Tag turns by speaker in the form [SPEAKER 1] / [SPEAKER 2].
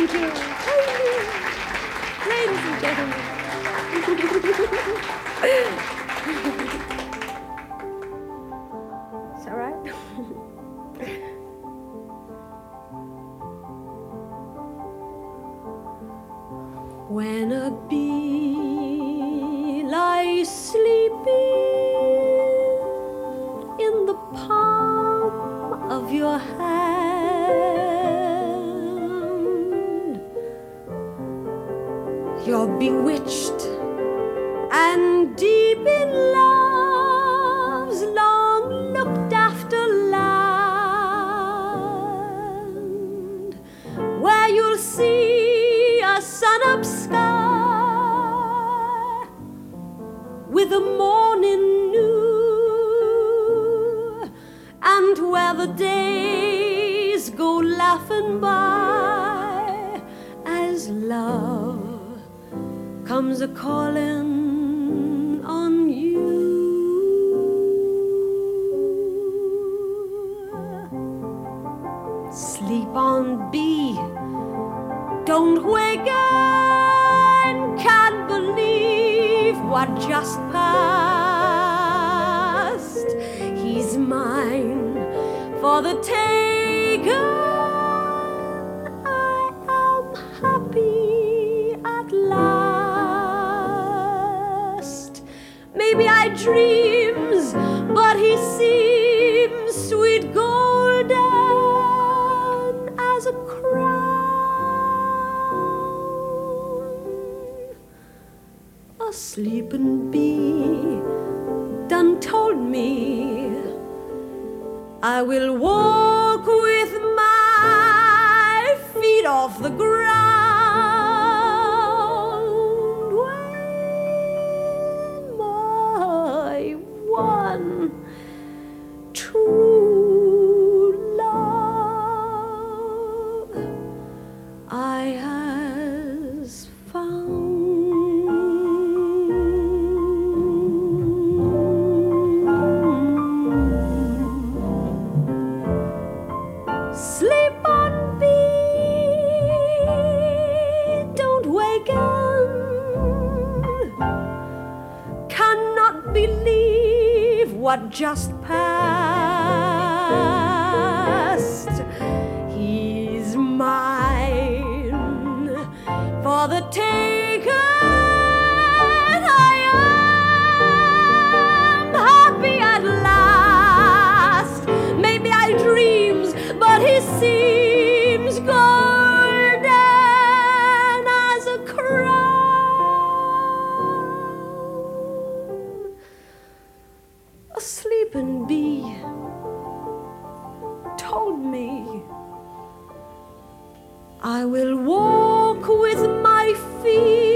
[SPEAKER 1] Thank you. Thank you. Ladies and gentlemen. It's all right. When a bee lies sleeping in the palm of your hand, you're bewitched and deep in love's long looked after land, where you'll see a sun-up sky with the morning new, and where the days go laughing by as love comes a-calling on you. Sleep on, bee, don't wake and can't believe what just passed. He's mine for the taking. I am happy at last. Maybe I dreams, but he seems sweet golden as a crown. A sleeping bee done told me I will walk with my feet off the ground when my one true love I has found. Sleep on, bee, don't waken. Cannot believe what just passed. He's mine for the taking. I am happy at last. Maybe I dreams, but he seems golden as a crown. A sleeping bee told me I will walk with my feet